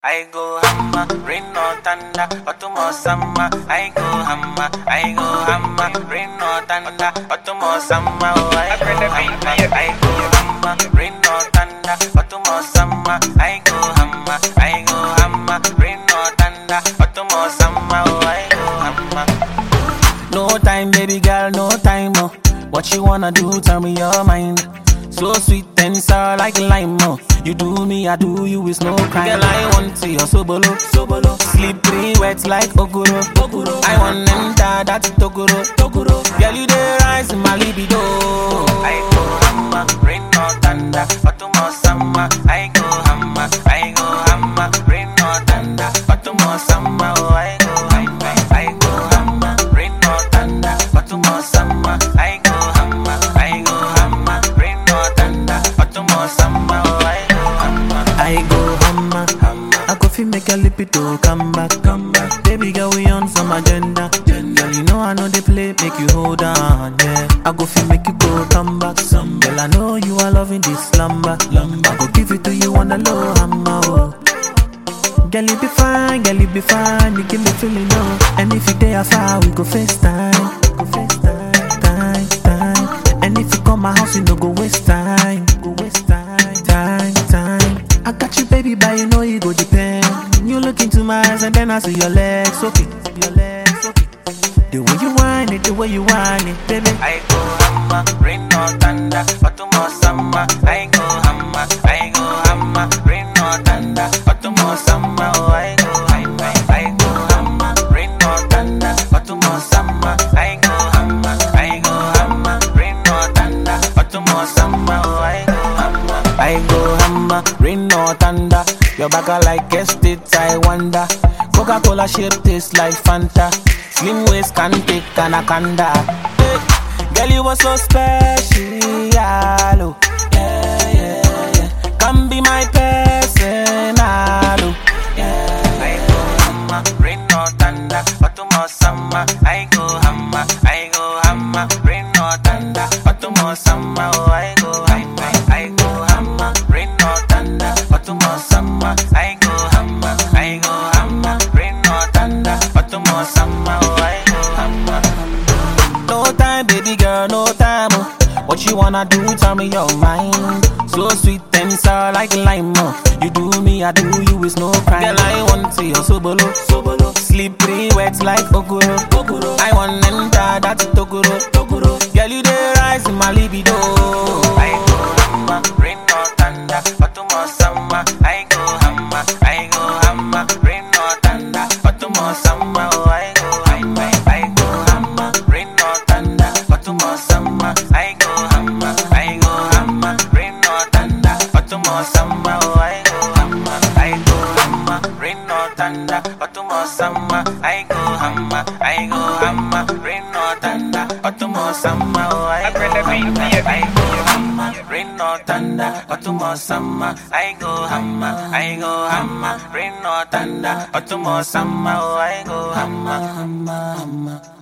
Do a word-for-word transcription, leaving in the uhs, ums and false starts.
I go hammer, rain or thunder, Otumo summer. I go hammer, I go hammer, rain or thunder, Otumo summer. Oh, I go hammer, I go hammer, rain or thunder, Otumo summer. I go hammer, I go hammer, rain or thunder, Otumo summer. Oh, I go hammer. No time, baby girl, no time. Oh. What you wanna do? Tell me your mind. So sweet and sour like lime. Oh. You do me, I do you, it's no crime. Girl, I want to your sobolo, sobolo. Slippery, wet like Oguro, Oguro. I want enter that Toguro, Toguro. Girl, you dey rise in my libido. I go hammer, rain or thunder, Otumo summer. I go hammer, I go hammer, rain or thunder, Otumo summer. Oh, I go hammer, I go hammer, rain or thunder, Otumo summer. I go hammer, I go hammer, rain or thunder, Otumo summer. Oh, I I go hammer, hammer. I go fi make a lipido come back, come back. Baby girl, we on some agenda. Girl, you know I know they play, make you hold on, yeah. I go fi make you go come back, some. Girl, I know you are loving this slumber, lumber. I go give it to you on a low hammer, oh. Girl, you be fine, girl, you be fine. You give me feeling, oh. And if you day afar, we go FaceTime, go FaceTime, time, time. And if you come my house, you no go waste time, go waste time, time, time. I got you, baby, but you know you go depend. You look into my eyes and then I see your legs, okay, your legs, okay. The way you whine it, the way you whine it, baby. I go hammer, rain or thunder, Otumo summer. I go hammer, I go hammer, rain or thunder, Otumo summer. Oh, I go hammer, I go hammer, rain or thunder, Otumo summer. I go hammer, I go hammer, rain or thunder, Otumo summer. Oh, I go hammer, I go hammer, rain or thunder. Your back are like estate, I wonder. Coca-Cola shape tastes like Fanta. Slim waist can take anaconda. Hey, girl, you were so special. Oh. Yeah, yeah, yeah. Come be my person. Oh. Yeah. I go hammer, rain or thunder, Otumo summer. I go hammer, I go hammer, rain or thunder, Otumo summer. Oh, I go hammer, I go hammer, rain or thunder, Otumo summer. I go hammer, I go hammer, rain or thunder, Otumo summer. Oh, I go hammer. No time, baby girl, no time. Oh. What you wanna do? Tell me your mind. So sweet and sour like lime. Oh. You do me, I do you, it's no crime. Girl, I want to your sobolo, sobolo. Slippery, wet like Oguro, Oguro. I want enter that Toguro, Toguro. Girl, you dey rise in my libido. I go hammer, rain or thunder, Otumo summer. I go hammer, I go hammer, rain or thunder, Otumo summer. Oh, I go hammer, I go hammer, rain or thunder, Otumo summer. I go hammer, I go hammer, rain or thunder, Otumo summer. Oh, I go hammer, I go hammer, rain or thunder, Otumo summer. I go hammer, I go hammer, rain or thunder, Otumo summer. Oh, I go hammer, I go hammer, rain or thunder, Otumo summer. I go hammer, I go hammer, rain or thunder, Otumo summer. Oh, I go hammer, hammer, hammer.